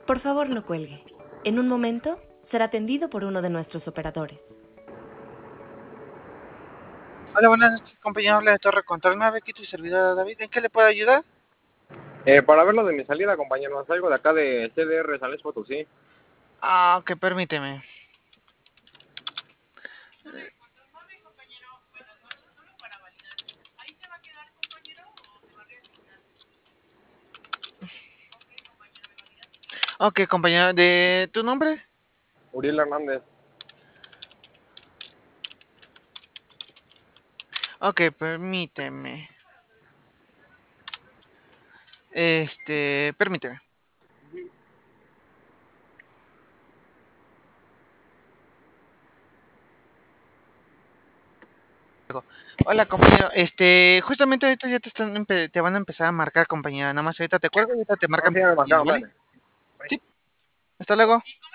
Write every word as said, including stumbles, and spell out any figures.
Por favor, no cuelgue. En un momento será atendido por uno de nuestros operadores. Hola, buenas noches, compañero. Habla de Torre Control nueve, aquí tu servidor David. ¿En qué le puedo ayudar? Eh, para ver lo de mi salida, compañero, salgo de acá de C D R San Luis Potosí. Ah, ok, permíteme. Ok, compañero, ¿de tu nombre? Uriel Hernández. Ok, permíteme. Este, permíteme. Hola, compañero. Este, justamente ahorita ya te están empe- te van a empezar a marcar, compañero. Nada más ahorita te cuelgo y ahorita te No, marcan, sí, me por ti, marcaron, ¿vale? vale. Sí, hasta luego.